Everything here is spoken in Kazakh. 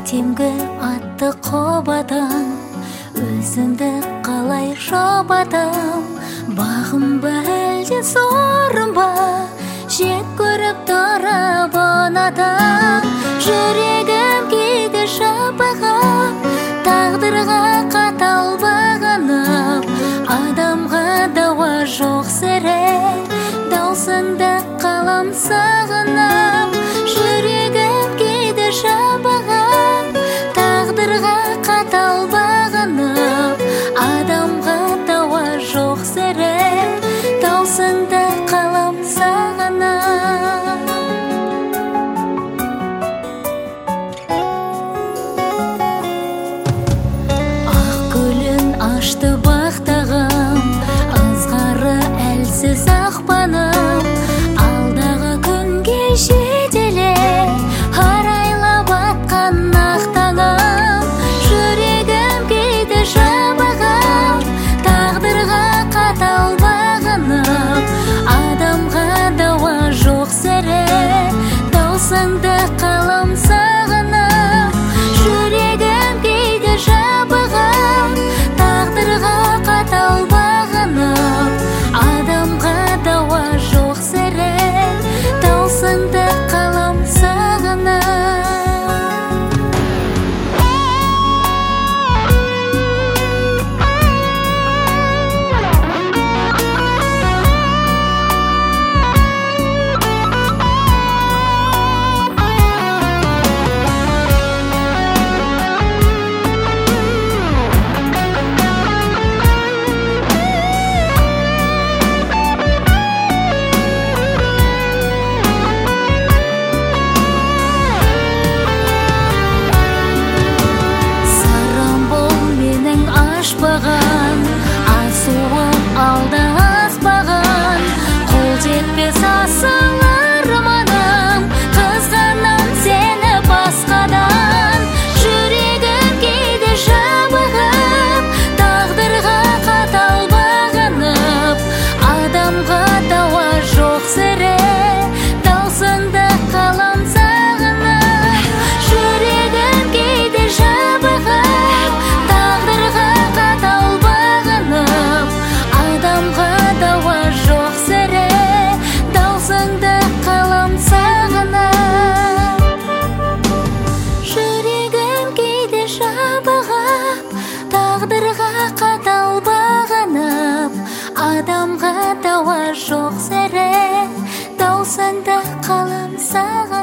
көктемгі атты қобадам, өзіңді қалай жабадам. Бағым ба әлде сорым ба, жек көріп тұрып ұнатам. Жүрегім кейде жабығып, тағдырға қатал бағынып, адамға дауа жоқ сірә, даусыңда қалам сағынып. Жүрегім кейде жабығып, тағдырға қатал бағынып, адамға дауа жоқ сірә, даусыңда қалам сағынып. Ақ гүлін ашты бақтағым, ызғары әлсіз ақпаным. Алдағы күнге жетеле арайлап атқан ақ таңым. Жүрегім кейде жабығып, тағдырға қатал бағынып, адамға дауа жоқ сірә, даусыңды қалам сағынып. Жүрегім кейде жабығып, тағдырға қатал бағынып, адамға дауа жоқ сірә, даусыңды қалам сағынып. Ашпаған, асуым алда аспаған, қол жетпес асыл арманым, қызғанам сені басқадан. Жүрегім кейде жабығып, тағдырға қатал бағынып, адамға дауа жоқ сірә, даусыңды қалам сағынып. Жүрегім кейде жабығып, тағдырға қатал бағынып, адамға дауа жоқ сірә, даусыңды қалам сағынып. Жүрегім кейде жабығып, тағдырға қатал бағынып, адамға дауа жоқ сірә, даусыңды қалам сағынып.